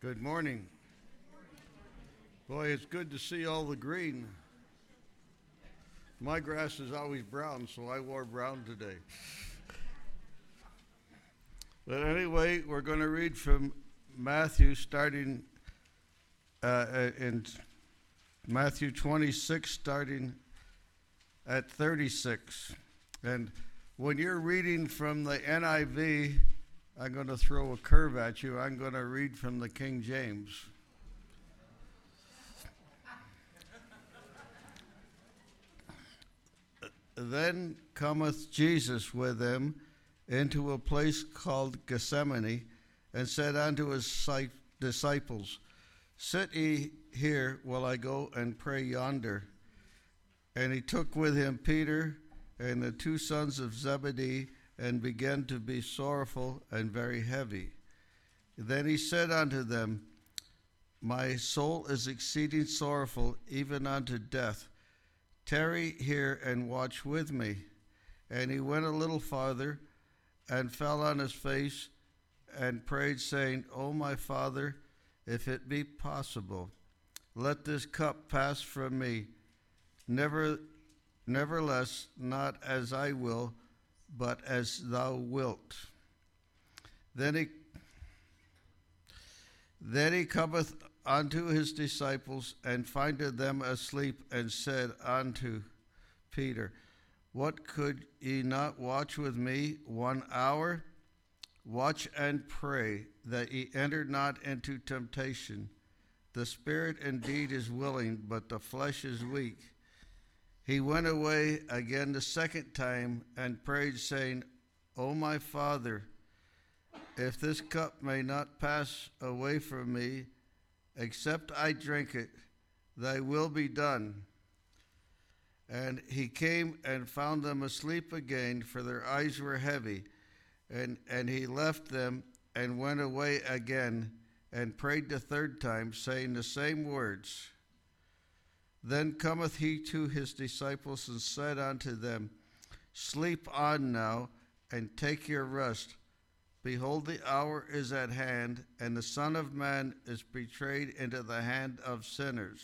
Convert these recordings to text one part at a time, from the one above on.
Good morning. Boy, it's good to see all the green. My grass is always brown, so I wore brown today. But anyway, we're going to read from Matthew, starting in Matthew 26, starting at 36. And when you're reading from the NIV, I'm going to throw a curve at you. I'm going to read from the King James. Then cometh Jesus with them into a place called Gethsemane, and said unto his disciples, Sit ye here while I go and pray yonder. And he took with him Peter and the two sons of Zebedee, and began to be sorrowful and very heavy. Then he said unto them, My soul is exceeding sorrowful, even unto death. Tarry here and watch with me. And he went a little farther, and fell on his face, and prayed, saying, O my Father, if it be possible, let this cup pass from me. Nevertheless, not as I will, but as thou wilt. Then he cometh unto his disciples, and findeth them asleep, and said unto Peter, What, could ye not watch with me 1 hour? Watch and pray, that ye enter not into temptation. The spirit indeed is willing, but the flesh is weak. He went away again the second time, and prayed, saying, O my Father, if this cup may not pass away from me, except I drink it, thy will be done. And he came and found them asleep again, for their eyes were heavy. And he left them and went away again, and prayed the third time, saying the same words. Then cometh he to his disciples, and said unto them, Sleep on now, and take your rest. Behold, the hour is at hand, and the Son of Man is betrayed into the hand of sinners.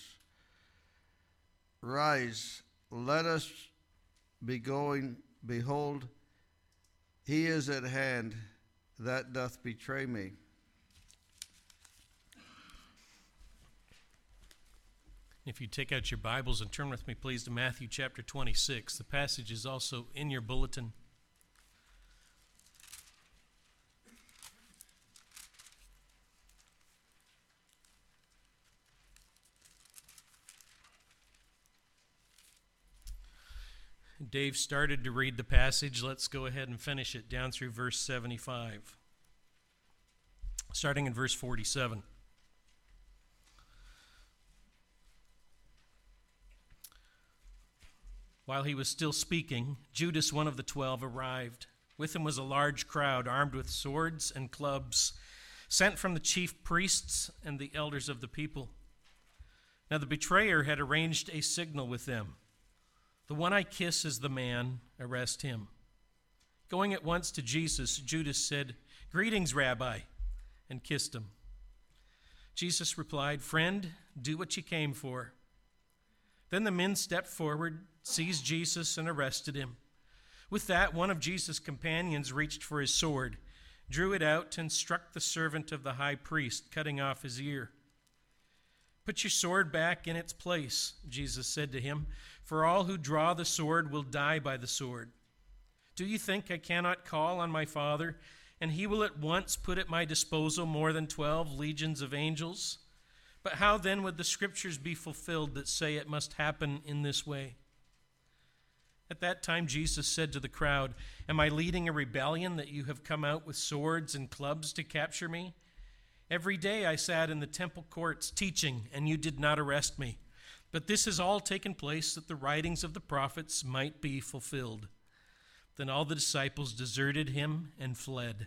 Rise, let us be going. Behold, he is at hand that doth betray me. If you take out your Bibles and turn with me, please, to Matthew chapter 26. The passage is also in your bulletin. Dave started to read the passage. Let's go ahead and finish it down through verse 75. Starting in verse 47. While he was still speaking, Judas, one of the 12, arrived. With him was a large crowd, armed with swords and clubs, sent from the chief priests and the elders of the people. Now the betrayer had arranged a signal with them. The one I kiss is the man, arrest him. Going at once to Jesus, Judas said, Greetings, Rabbi, and kissed him. Jesus replied, Friend, do what you came for. Then the men stepped forward, seized Jesus, and arrested him. With that, one of Jesus' companions reached for his sword, drew it out, and struck the servant of the high priest, cutting off his ear. Put your sword back in its place, Jesus said to him, for all who draw the sword will die by the sword. Do you think I cannot call on my Father, and he will at once put at my disposal more than 12 legions of angels? But how then would the scriptures be fulfilled that say it must happen in this way? At that time Jesus said to the crowd, Am I leading a rebellion that you have come out with swords and clubs to capture me? Every day I sat in the temple courts teaching, and you did not arrest me. But this has all taken place that the writings of the prophets might be fulfilled. Then all the disciples deserted him and fled.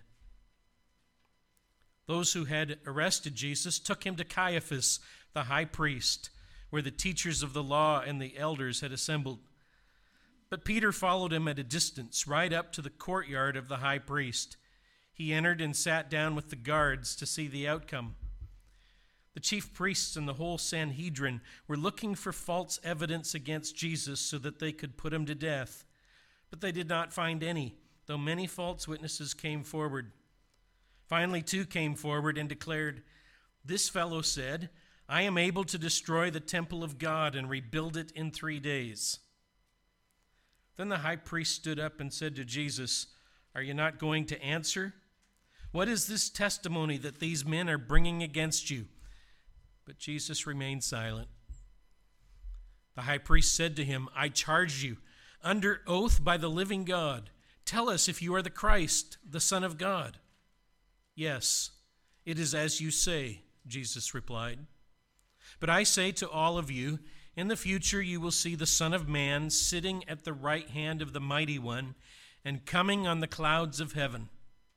Those who had arrested Jesus took him to Caiaphas, the high priest, where the teachers of the law and the elders had assembled. But Peter followed him at a distance, right up to the courtyard of the high priest. He entered and sat down with the guards to see the outcome. The chief priests and the whole Sanhedrin were looking for false evidence against Jesus so that they could put him to death. But they did not find any, though many false witnesses came forward. Finally, 2 came forward and declared, "This fellow said, 'I am able to destroy the temple of God and rebuild it in 3 days.'" Then the high priest stood up and said to Jesus, "Are you not going to answer? What is this testimony that these men are bringing against you?" But Jesus remained silent. The high priest said to him, "I charge you, under oath by the living God, tell us if you are the Christ, the Son of God." "Yes, it is as you say," Jesus replied. "But I say to all of you, in the future you will see the Son of Man sitting at the right hand of the Mighty One and coming on the clouds of heaven."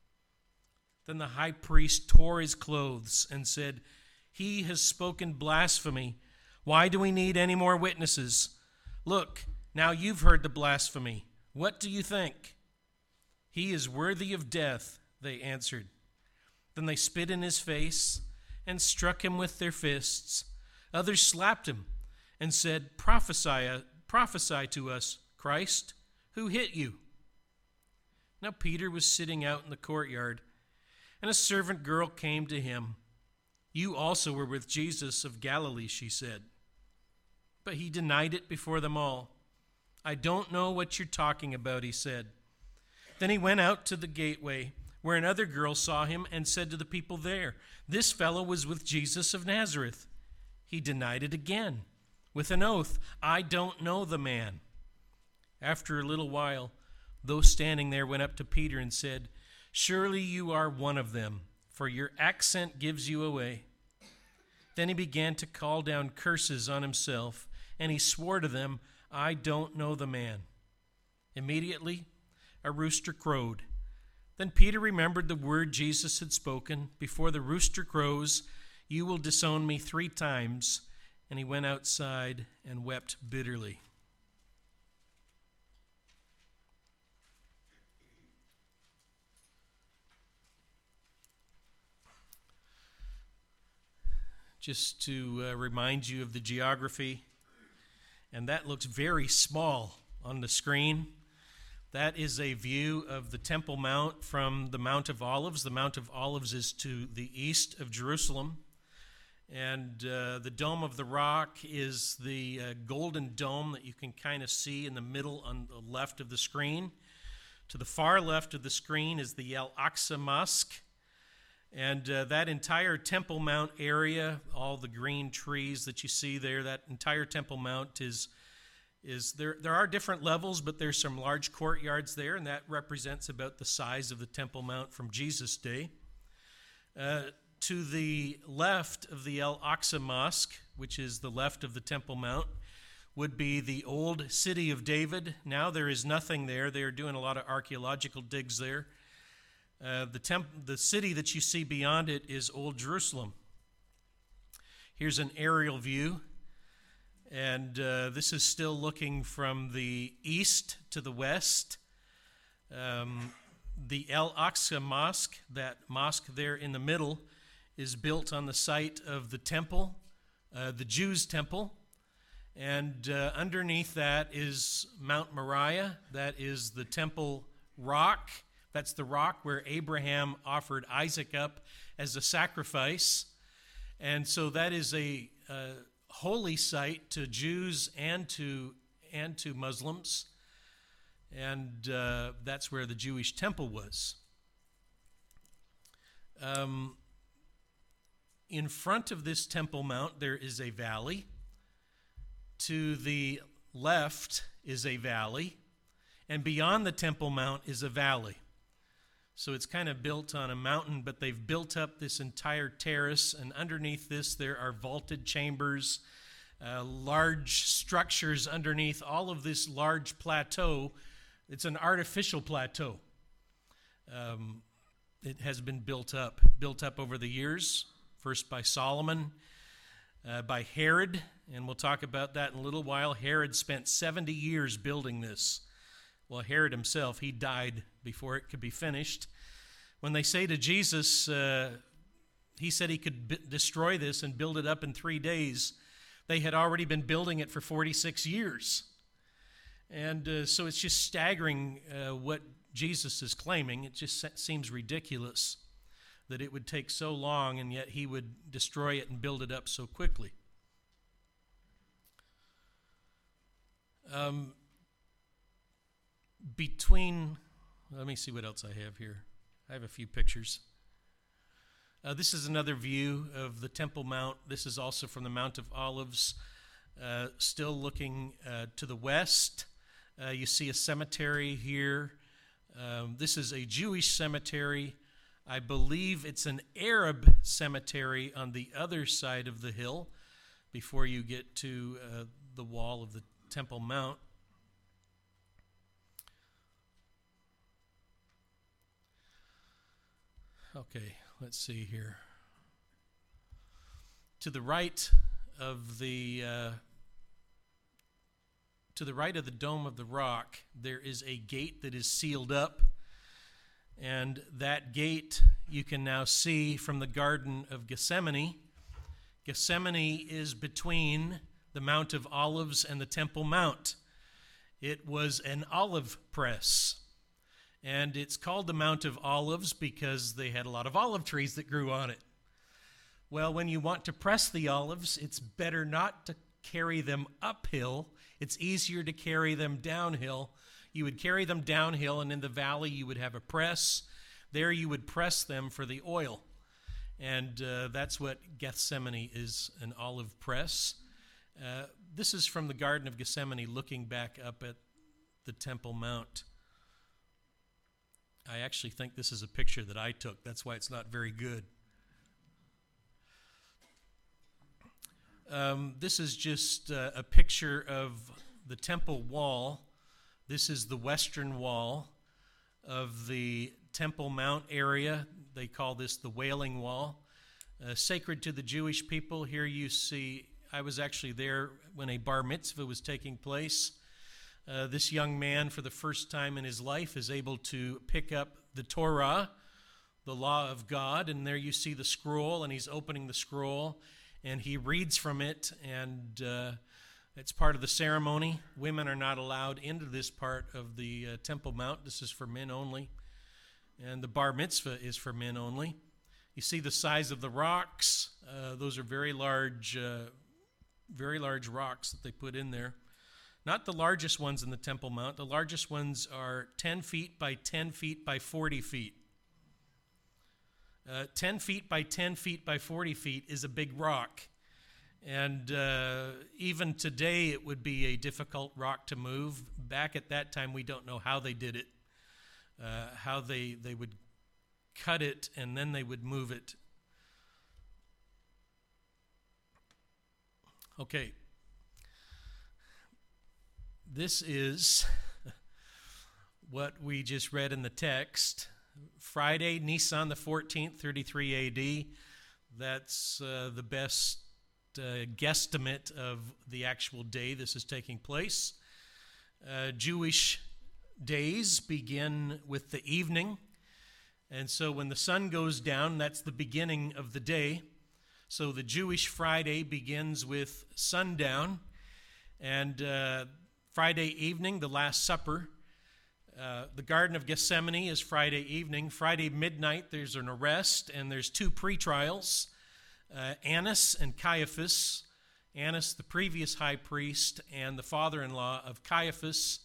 Then the high priest tore his clothes and said, "He has spoken blasphemy. Why do we need any more witnesses? Look, now you've heard the blasphemy. What do you think?" "He is worthy of death," they answered. Then they spit in his face and struck him with their fists. Others slapped him and said, Prophesy to us, Christ, who hit you?" Now Peter was sitting out in the courtyard, and a servant girl came to him. "You also were with Jesus of Galilee," she said. But he denied it before them all. "I don't know what you're talking about," he said. Then he went out to the gateway, where another girl saw him and said to the people there, "This fellow was with Jesus of Nazareth." He denied it again, with an oath, "I don't know the man." After a little while, those standing there went up to Peter and said, "Surely you are one of them, for your accent gives you away." Then he began to call down curses on himself, and he swore to them, "I don't know the man." Immediately, a rooster crowed. Then Peter remembered the word Jesus had spoken, "Before the rooster crows, you will disown me 3 times." And he went outside and wept bitterly. Just to remind you of the geography, and that looks very small on the screen. That is a view of the Temple Mount from the Mount of Olives. The Mount of Olives is to the east of Jerusalem. And the Dome of the Rock is the golden dome that you can kind of see in the middle on the left of the screen. To the far left of the screen is the Al-Aqsa Mosque. And that entire Temple Mount area, all the green trees that you see there, that entire Temple Mount is there are different levels, but there's some large courtyards there, and that represents about the size of the Temple Mount from Jesus' day. To the left of the Al-Aqsa Mosque, which is the left of the Temple Mount, would be the old city of David. Now there is nothing there. They are doing a lot of archaeological digs there. The city that you see beyond it is Old Jerusalem. Here's an aerial view. And this is still looking from the east to the west. The Al-Aqsa Mosque, that mosque there in the middle, is built on the site of the temple, the Jews' temple. And underneath that is Mount Moriah. That is the temple rock. That's the rock where Abraham offered Isaac up as a sacrifice. And so that is a holy site to Jews and to Muslims, and that's where the Jewish temple was. In front of this Temple Mount, there is a valley. To the left is a valley, and beyond the Temple Mount is a valley. So it's kind of built on a mountain, but they've built up this entire terrace, and underneath this there are vaulted chambers, large structures underneath all of this large plateau. It's an artificial plateau. It has been built up over the years, first by Solomon, by Herod, and we'll talk about that in a little while. Herod spent 70 years building this. Well, Herod himself, he died before it could be finished. When they say to Jesus, he said he could destroy this and build it up in 3 days. They had already been building it for 46 years. And so it's just staggering what Jesus is claiming. It just seems ridiculous that it would take so long, and yet he would destroy it and build it up so quickly. Let me see what else I have here. I have a few pictures. This is another view of the Temple Mount. This is also from the Mount of Olives, still looking to the west. You see a cemetery here. This is a Jewish cemetery. I believe it's an Arab cemetery on the other side of the hill before you get to the wall of the Temple Mount. Okay, let's see here. To the right of the Dome of the Rock, there is a gate that is sealed up, and that gate you can now see from the Garden of Gethsemane. Gethsemane is between the Mount of Olives and the Temple Mount. It was an olive press. And it's called the Mount of Olives because they had a lot of olive trees that grew on it. Well, when you want to press the olives, it's better not to carry them uphill. It's easier to carry them downhill. You would carry them downhill, and in the valley you would have a press. There you would press them for the oil. And that's what Gethsemane is, an olive press. This is from the Garden of Gethsemane looking back up at the Temple Mount. I actually think this is a picture that I took. That's why it's not very good. This is just a picture of the temple wall. This is the western wall of the Temple Mount area. They call this the Wailing Wall. Sacred to the Jewish people. Here you see, I was actually there when a bar mitzvah was taking place. This young man, for the first time in his life, is able to pick up the Torah, the law of God, and there you see the scroll, and he's opening the scroll, and he reads from it, and it's part of the ceremony. Women are not allowed into this part of the Temple Mount. This is for men only, and the bar mitzvah is for men only. You see the size of the rocks. Those are very large rocks that they put in there. Not the largest ones in the Temple Mount. The largest ones are 10 feet by 10 feet by 40 feet. 10 feet by 10 feet by 40 feet is a big rock. And even today, it would be a difficult rock to move. Back at that time, we don't know how they did it, how they would cut it and then they would move it. Okay. This is what we just read in the text. Friday, Nisan the 14th, 33 AD. That's the best guesstimate of the actual day this is taking place. Jewish days begin with the evening. And so when the sun goes down, that's the beginning of the day. So the Jewish Friday begins with sundown. And Friday evening, the Last Supper. The Garden of Gethsemane is Friday evening. Friday midnight, there's an arrest, and there's two pretrials, Annas and Caiaphas. Annas, the previous high priest, and the father-in-law of Caiaphas.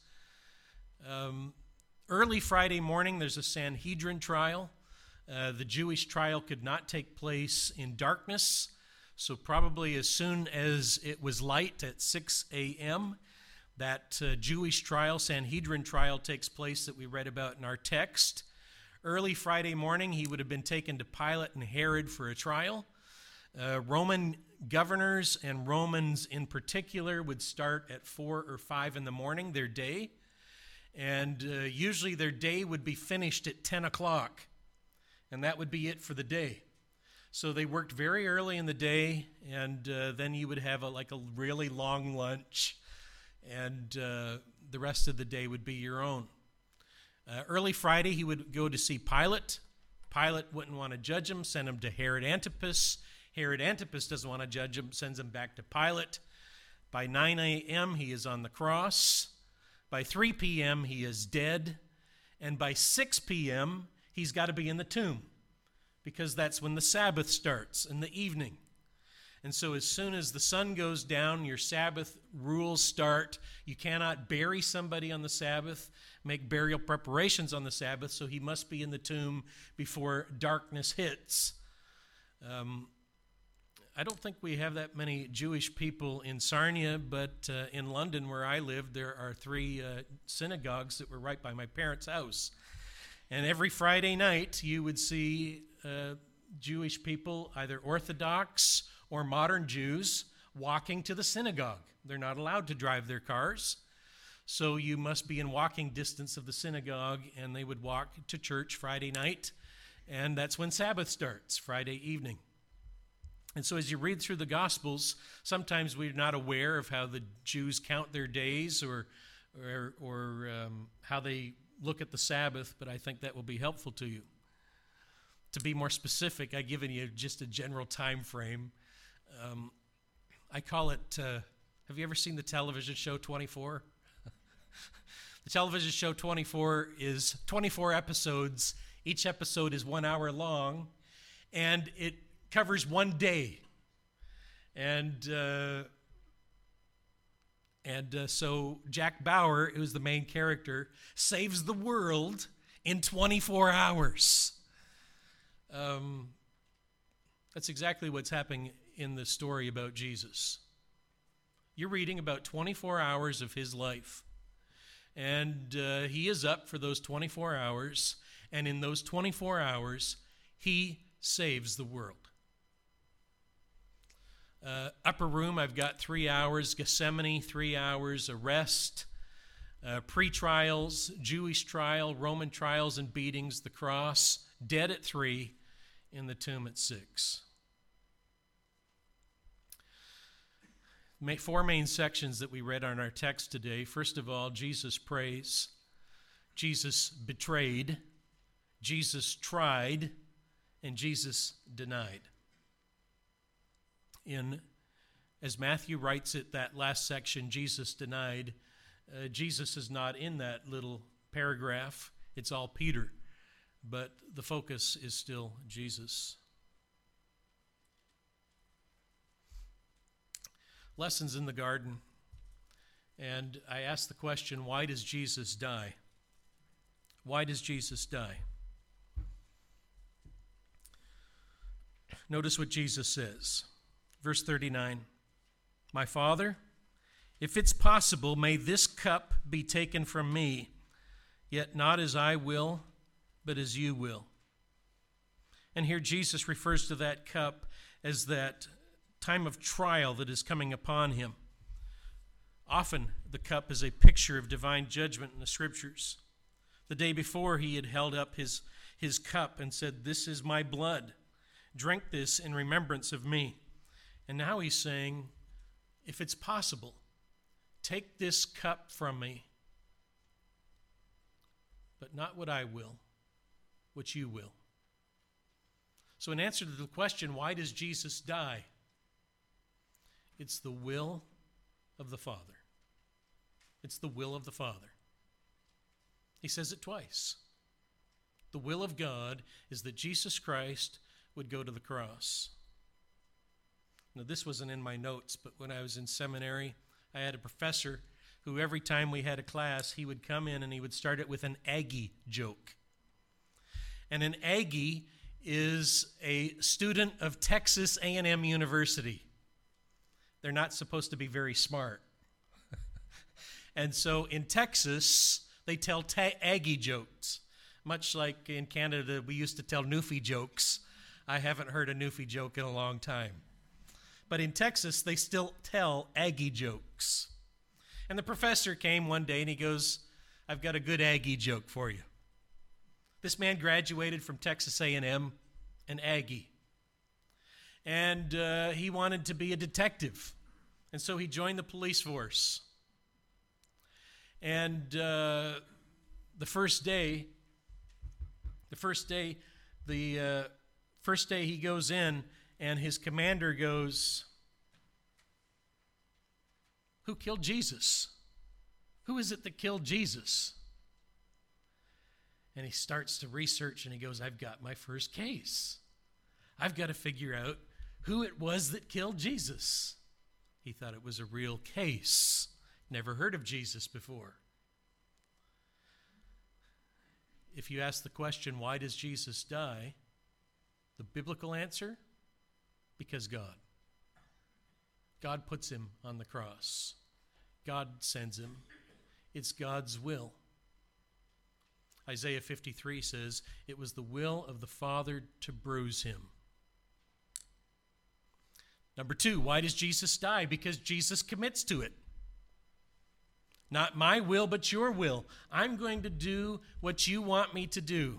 Early Friday morning, there's a Sanhedrin trial. The Jewish trial could not take place in darkness, so probably as soon as it was light at 6 a.m., that Jewish trial, Sanhedrin trial, takes place that we read about in our text. Early Friday morning, he would have been taken to Pilate and Herod for a trial. Roman governors and Romans in particular would start at 4 or 5 in the morning, their day. And usually their day would be finished at 10 o'clock. And that would be it for the day. So they worked very early in the day, and then you would have a really long lunch. And the rest of the day would be your own. Early Friday, he would go to see Pilate. Pilate wouldn't want to judge him, sent him to Herod Antipas. Herod Antipas doesn't want to judge him, sends him back to Pilate. By 9 a.m., he is on the cross. By 3 p.m., he is dead. And by 6 p.m., he's got to be in the tomb, because that's when the Sabbath starts, in the evening. And so as soon as the sun goes down, your Sabbath rules start. You cannot bury somebody on the Sabbath, make burial preparations on the Sabbath, so he must be in the tomb before darkness hits. I don't think we have that many Jewish people in Sarnia, but in London, where I lived, there are 3 synagogues that were right by my parents' house. And every Friday night, you would see Jewish people, either Orthodox or modern Jews, walking to the synagogue. They're not allowed to drive their cars, so you must be in walking distance of the synagogue, and they would walk to church Friday night, and that's when Sabbath starts, Friday evening. And so as you read through the Gospels, sometimes we're not aware of how the Jews count their days or how they look at the Sabbath, but I think that will be helpful to you. To be more specific, I've given you just a general time frame. I call it, have you ever seen the television show 24? The television show 24 is 24 episodes. Each episode is 1 hour long, and it covers one day. And so Jack Bauer, who's the main character, saves the world in 24 hours. That's exactly what's happening in the story about Jesus. You're reading about 24 hours of his life. And he is up for those 24 hours. And in those 24 hours, he saves the world. Upper room, I've got 3 hours. Gethsemane, 3 hours. Arrest, pre-trials, Jewish trial, Roman trials and beatings, the cross, dead at 3, in the tomb at 6. 4 main sections that we read on our text today. First of all, Jesus prays. Jesus betrayed. Jesus tried. And Jesus denied. As Matthew writes it, that last section, Jesus denied, Jesus is not in that little paragraph. It's all Peter. But the focus is still Jesus. Lessons in the garden. And I asked the question, why does Jesus die? Why does Jesus die? Notice what Jesus says. Verse 39, "My Father, if it's possible, may this cup be taken from me, yet not as I will, but as you will." And here Jesus refers to that cup as that time of trial that is coming upon him. Often the cup is a picture of divine judgment in the Scriptures. The day before, he had held up his cup and said, "This is my blood. Drink this in remembrance of me." And now he's saying, if it's possible, take this cup from me, but not what I will, what you will. So in answer to the question, why does Jesus die? It's the will of the Father. It's the will of the Father. He says it twice. The will of God is that Jesus Christ would go to the cross. Now, this wasn't in my notes, but when I was in seminary, I had a professor who every time we had a class, he would come in and he would start it with an Aggie joke. And an Aggie is a student of Texas A&M University. They're not supposed to be very smart. And so in Texas, they tell Aggie jokes. Much like in Canada, we used to tell Newfie jokes. I haven't heard a Newfie joke in a long time. But in Texas, they still tell Aggie jokes. And the professor came one day and he goes, "I've got a good Aggie joke for you." This man graduated from Texas A&M, an Aggie. And he wanted to be a detective. And so he joined the police force. And the first day, The first day he goes in, and his commander goes, "Who killed Jesus? Who is it that killed Jesus?" And he starts to research, and he goes, "I've got my first case. I've got to figure out who it was that killed Jesus." He thought it was a real case. Never heard of Jesus before. If you ask the question, why does Jesus die? The biblical answer, because God. God puts him on the cross. God sends him. It's God's will. Isaiah 53 says, it was the will of the Father to bruise him. Number 2, why does Jesus die? Because Jesus commits to it. Not my will, but your will. I'm going to do what you want me to do.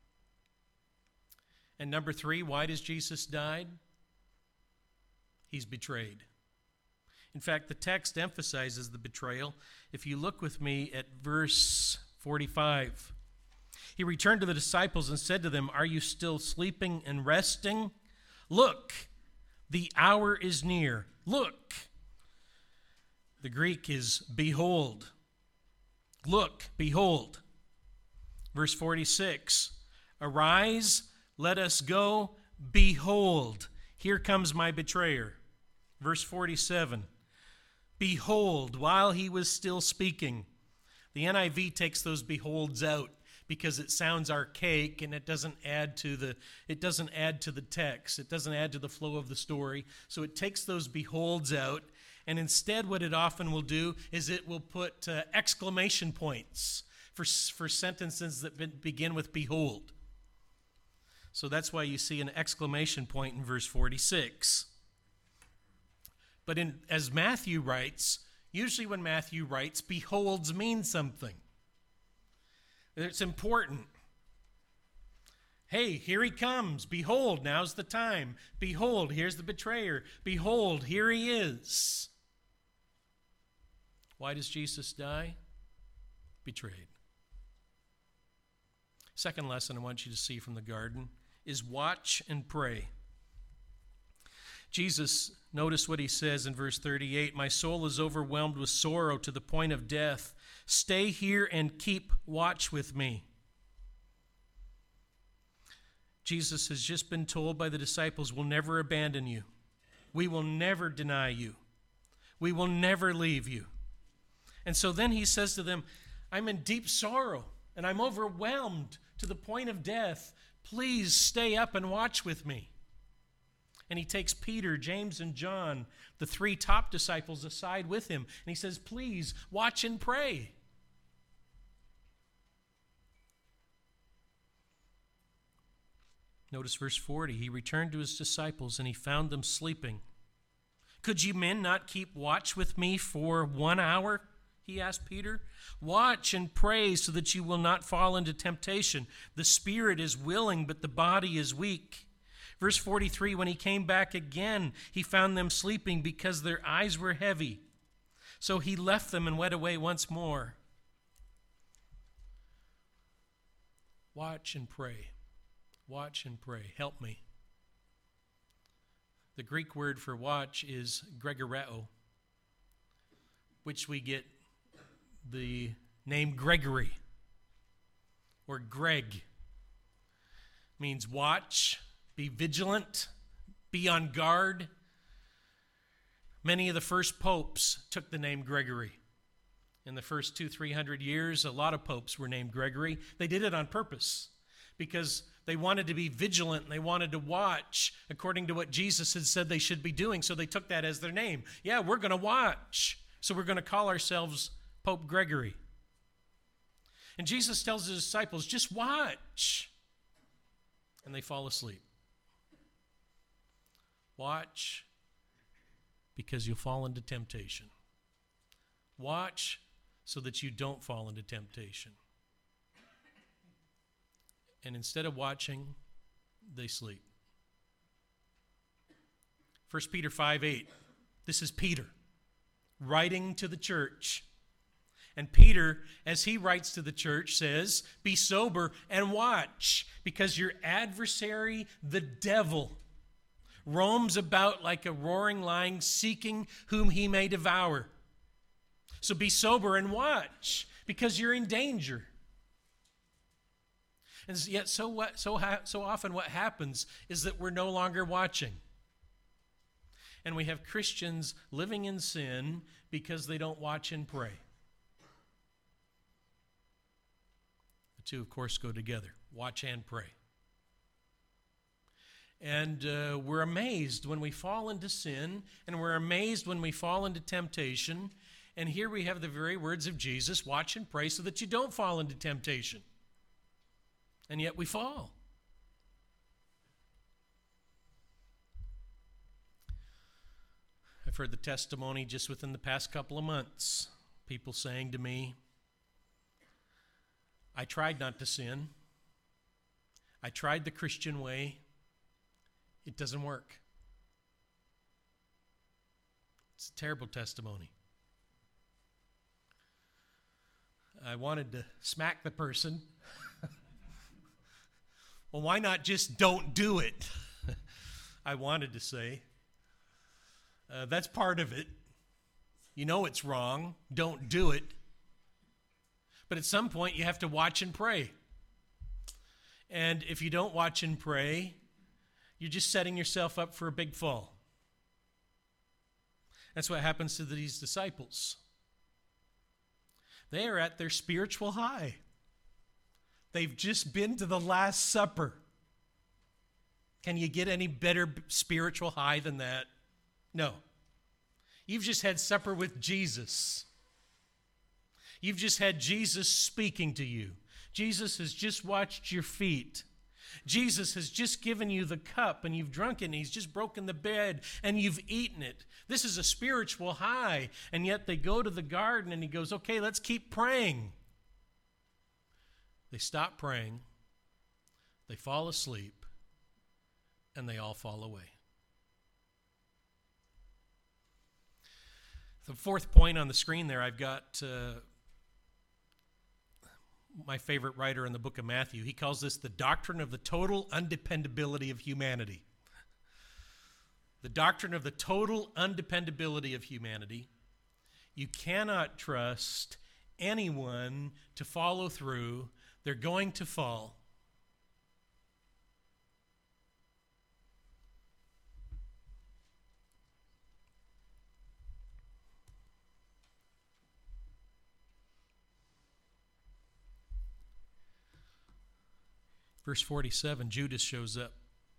And number 3, why does Jesus die? He's betrayed. In fact, the text emphasizes the betrayal. If you look with me at verse 45, he returned to the disciples and said to them, "Are you still sleeping and resting? Look, the hour is near." Look. The Greek is behold. Look, behold. Verse 46, "Arise, let us go. Behold, here comes my betrayer." Verse 47, "Behold, while he was still speaking." The NIV takes those beholds out because it sounds archaic and it doesn't add to the text. It doesn't add to the flow of the story. So it takes those beholds out, and instead what it often will do is it will put exclamation points for sentences that begin with behold. So that's why you see an exclamation point in verse 46. But as Matthew writes, usually when Matthew writes, beholds means something. It's important. Hey, here he comes. Behold, now's the time. Behold, here's the betrayer. Behold, here he is. Why does Jesus die? Betrayed. Second lesson I want you to see from the garden is watch and pray. Jesus, notice what he says in verse 38, "My soul is overwhelmed with sorrow to the point of death. Stay here and keep watch with me." Jesus has just been told by the disciples, "We'll never abandon you. We will never deny you. We will never leave you." And so then he says to them, "I'm in deep sorrow and I'm overwhelmed to the point of death. Please stay up and watch with me." And he takes Peter, James, and John, the 3 top disciples, aside with him. And he says, "Please watch and pray." Notice verse 40. He returned to his disciples and he found them sleeping. "Could you men not keep watch with me for 1 hour?" he asked Peter. "Watch and pray so that you will not fall into temptation. The spirit is willing, but the body is weak." Verse 43, when he came back again, he found them sleeping because their eyes were heavy. So he left them and went away once more. Watch and pray. Watch and pray. Help me. The Greek word for watch is gregoreo, which we get the name Gregory, or Greg. Means watch, be vigilant, be on guard. Many of the first popes took the name Gregory. In the first 200-300 years, a lot of popes were named Gregory. They did it on purpose because they wanted to be vigilant and they wanted to watch according to what Jesus had said they should be doing. So they took that as their name. Yeah, we're going to watch. So we're going to call ourselves Pope Gregory. And Jesus tells his disciples, just watch. And they fall asleep. Watch because you'll fall into temptation. Watch so that you don't fall into temptation. And instead of watching, they sleep. 1 Peter 5:8. This is Peter writing to the church. And Peter, as he writes to the church, says, be sober and watch, because your adversary, the devil, roams about like a roaring lion, seeking whom he may devour. So be sober and watch, because you're in danger. And yet so often what happens is that we're no longer watching. And we have Christians living in sin because they don't watch and pray. The two, of course, go together. Watch and pray. And we're amazed when we fall into sin, and we're amazed when we fall into temptation. And here we have the very words of Jesus, watch and pray so that you don't fall into temptation. And yet we fall. I've heard the testimony just within the past couple of months. People saying to me, I tried not to sin. I tried the Christian way. It doesn't work. It's a terrible testimony. I wanted to smack the person. Well, why not just don't do it? I wanted to say. That's part of it. You know it's wrong. Don't do it. But at some point, you have to watch and pray. And if you don't watch and pray, you're just setting yourself up for a big fall. That's what happens to these disciples. They are at their spiritual high. They've just been to the Last Supper. Can you get any better spiritual high than that? No. You've just had supper with Jesus. You've just had Jesus speaking to you. Jesus has just washed your feet. Jesus has just given you the cup and you've drunken. He's just broken the bread and you've eaten it. This is a spiritual high. And yet they go to the garden and he goes, okay, let's keep praying. They stop praying. They fall asleep. And they all fall away. The fourth point on the screen there, I've got my favorite writer in the book of Matthew. He calls this the doctrine of the total undependability of humanity. The doctrine of the total undependability of humanity. You cannot trust anyone to follow through. They're going to fall. Verse 47, Judas shows up.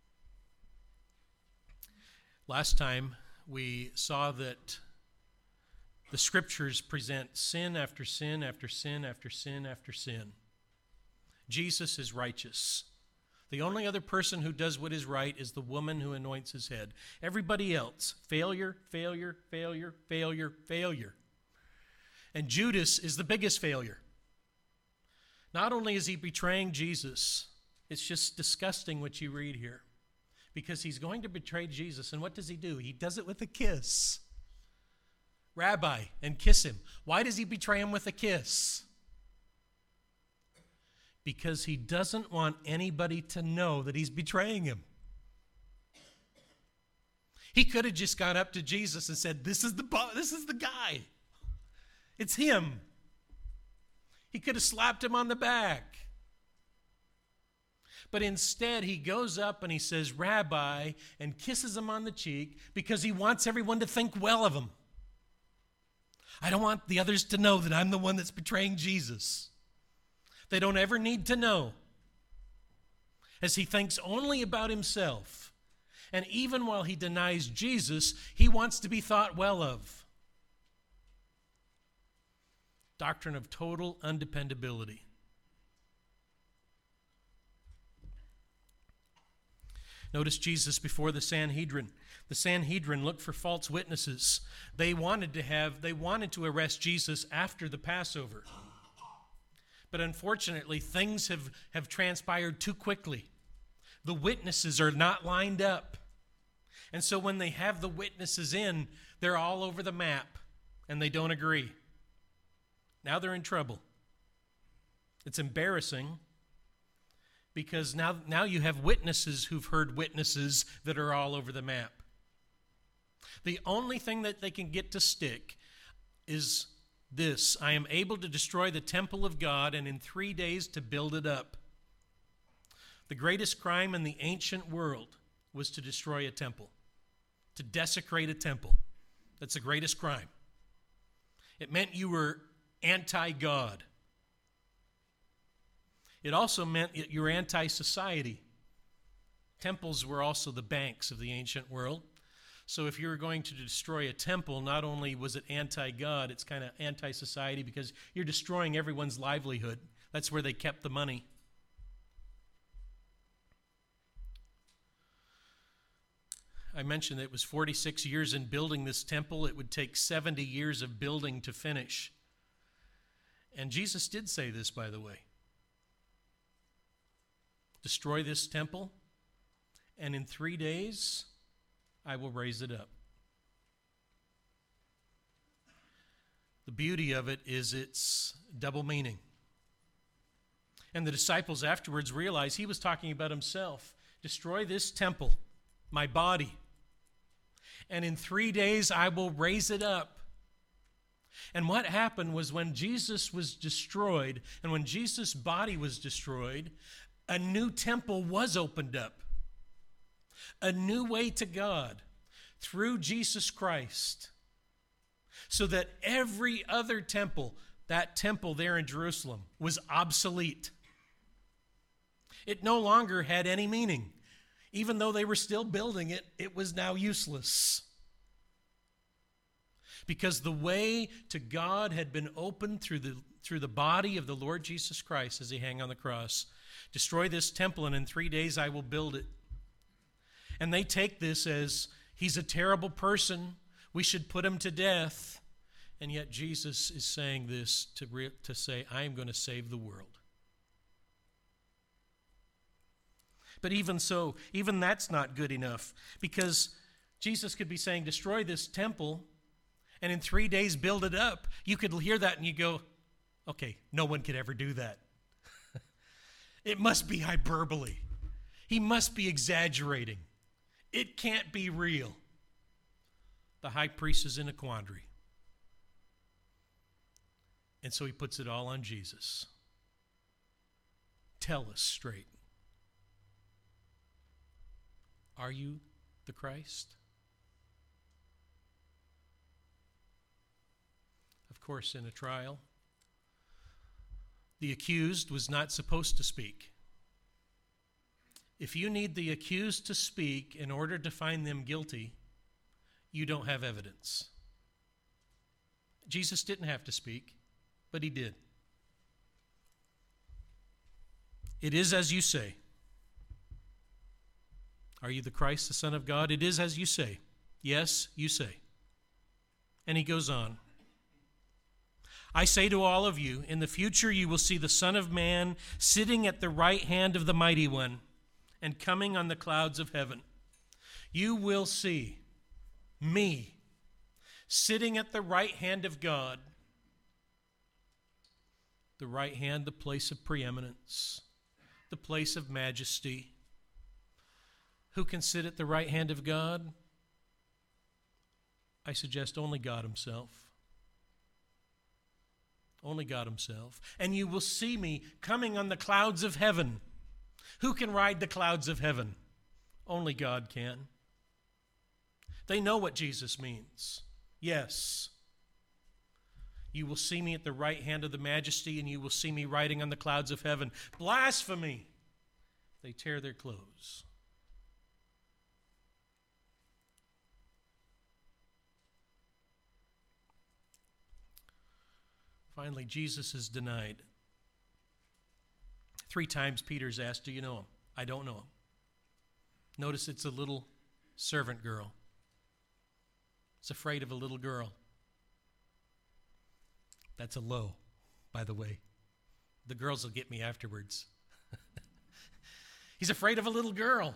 Last time we saw that the scriptures present sin after sin after sin after sin after sin. Jesus is righteous. The only other person who does what is right is the woman who anoints his head. Everybody else, failure, failure, failure, failure, failure. And Judas is the biggest failure. Not only is he betraying Jesus, it's just disgusting what you read here. Because he's going to betray Jesus. And what does he do? He does it with a kiss. Rabbi, and kiss him. Why does he betray him with a kiss? Because he doesn't want anybody to know that he's betraying him. He could have just gone up to Jesus and said, this is the guy. It's him. He could have slapped him on the back. But instead, he goes up and he says, Rabbi, and kisses him on the cheek because he wants everyone to think well of him. I don't want the others to know that I'm the one that's betraying Jesus. They don't ever need to know, as he thinks only about himself. And even while he denies Jesus, he wants to be thought well of. Doctrine of total undependability. Notice Jesus before the Sanhedrin. The Sanhedrin looked for false witnesses. They wanted to arrest Jesus after the Passover. But unfortunately, things have transpired too quickly. The witnesses are not lined up. And so when they have the witnesses in, they're all over the map, and they don't agree. Now they're in trouble. It's embarrassing because now you have witnesses who've heard witnesses that are all over the map. The only thing that they can get to stick is this: I am able to destroy the temple of God and in 3 days to build it up. The greatest crime in the ancient world was to destroy a temple, to desecrate a temple. That's the greatest crime. It meant you were anti-God. It also meant you were anti-society. Temples were also the banks of the ancient world. So if you were going to destroy a temple, not only was it anti-God, it's kind of anti-society because you're destroying everyone's livelihood. That's where they kept the money. I mentioned that it was 46 years in building this temple. It would take 70 years of building to finish. And Jesus did say this, by the way. Destroy this temple, and in 3 days, I will raise it up. The beauty of it is its double meaning. And the disciples afterwards realized he was talking about himself. Destroy this temple, my body, and in 3 days I will raise it up. And what happened was when Jesus was destroyed, and when Jesus' body was destroyed, a new temple was opened up. A new way to God through Jesus Christ. So that every other temple, that temple there in Jerusalem, was obsolete. It no longer had any meaning. Even though they were still building it, it was now useless. Because the way to God had been opened through the body of the Lord Jesus Christ as he hung on the cross. Destroy this temple, and in 3 days I will build it. And they take this as he's a terrible person. We should put him to death. And yet Jesus is saying this to say, I am going to save the world. But even so, even that's not good enough. Because Jesus could be saying, destroy this temple, and in 3 days build it up. You could hear that and you go, okay, no one could ever do that. It must be hyperbole. He must be exaggerating. It can't be real. The high priest is in a quandary. And so he puts it all on Jesus. Tell us straight. Are you the Christ? Of course, in a trial, the accused was not supposed to speak. If you need the accused to speak in order to find them guilty, you don't have evidence. Jesus didn't have to speak, but he did. It is as you say. Are you the Christ, the Son of God? It is as you say. Yes, you say. And he goes on. I say to all of you, in the future you will see the Son of Man sitting at the right hand of the Mighty One and coming on the clouds of heaven. You will see me sitting at the right hand of God. The right hand, the place of preeminence, the place of majesty. Who can sit at the right hand of God? I suggest only God himself. Only God himself. And you will see me coming on the clouds of heaven. Who can ride the clouds of heaven? Only God can. They know what Jesus means. Yes. You will see me at the right hand of the majesty, and you will see me riding on the clouds of heaven. Blasphemy! They tear their clothes. Finally, Jesus is denied. 3 times Peter's asked, do you know him? I don't know him. Notice it's a little servant girl. It's afraid of a little girl. That's a low, by the way. The girls will get me afterwards. He's afraid of a little girl.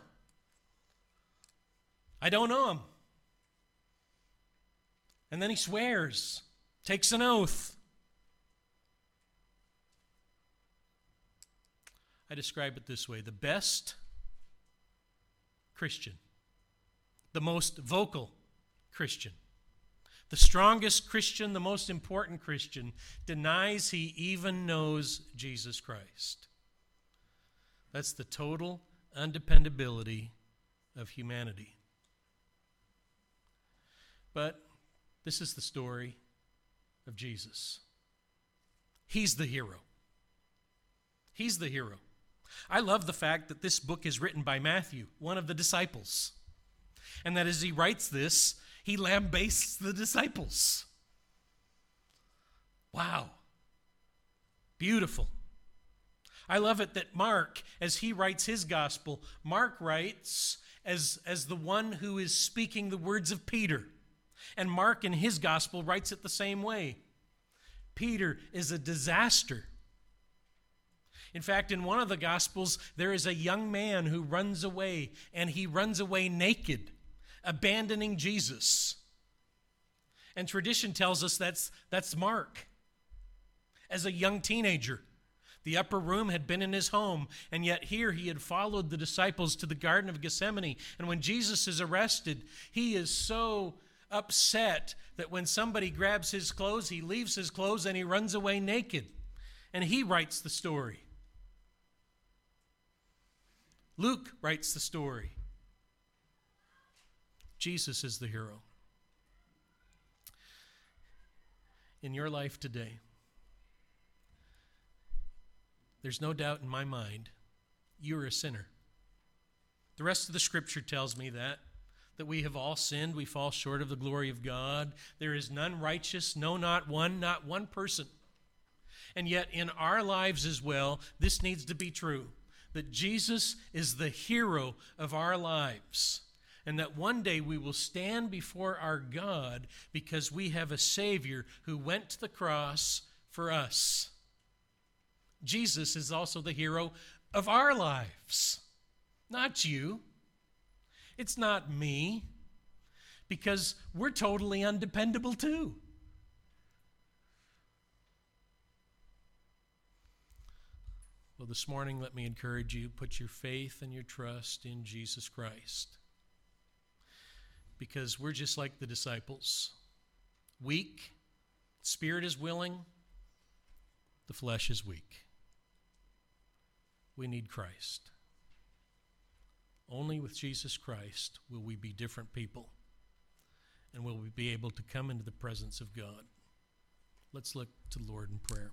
I don't know him. And then he swears, takes an oath. I describe it this way: the best Christian, the most vocal Christian, the strongest Christian, the most important Christian, denies he even knows Jesus Christ. That's the total undependability of humanity. But this is the story of Jesus. He's the hero. He's the hero. I love the fact that this book is written by Matthew, one of the disciples, and that as he writes this, he lambasts the disciples. Wow. Beautiful. I love it that Mark, as he writes his gospel, Mark writes as the one who is speaking the words of Peter. And Mark in his gospel writes it the same way. Peter is a disaster. In fact, in one of the Gospels, there is a young man who runs away, and he runs away naked, abandoning Jesus. And tradition tells us that's Mark. As a young teenager, the upper room had been in his home, and yet here he had followed the disciples to the Garden of Gethsemane. And when Jesus is arrested, he is so upset that when somebody grabs his clothes, he leaves his clothes and he runs away naked. And he writes the story. Luke writes the story. Jesus is the hero. In your life today, there's no doubt in my mind you're a sinner. The rest of the scripture tells me that we have all sinned, we fall short of the glory of God. There is none righteous, no, not one person. And yet in our lives as well, this needs to be true, that Jesus is the hero of our lives, and that one day we will stand before our God because we have a Savior who went to the cross for us. Jesus is also the hero of our lives, not you. It's not me, because we're totally undependable too. Well, this morning, let me encourage you, put your faith and your trust in Jesus Christ. Because we're just like the disciples. Weak, spirit is willing, the flesh is weak. We need Christ. Only with Jesus Christ will we be different people, and will we be able to come into the presence of God. Let's look to the Lord in prayer.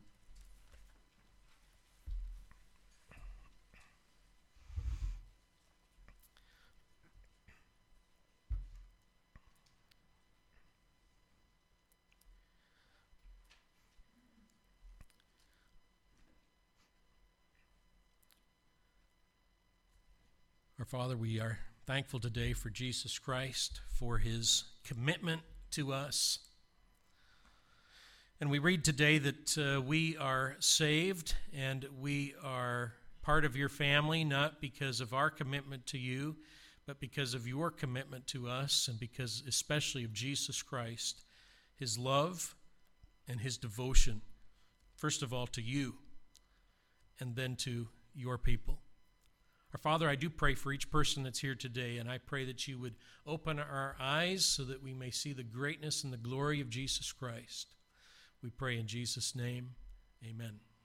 Our Father, we are thankful today for Jesus Christ, for his commitment to us. And we read today that we are saved and we are part of your family, not because of our commitment to you, but because of your commitment to us, and because especially of Jesus Christ, his love and his devotion, first of all to you, and then to your people. Our Father, I do pray for each person that's here today, and I pray that you would open our eyes so that we may see the greatness and the glory of Jesus Christ. We pray in Jesus' name, amen.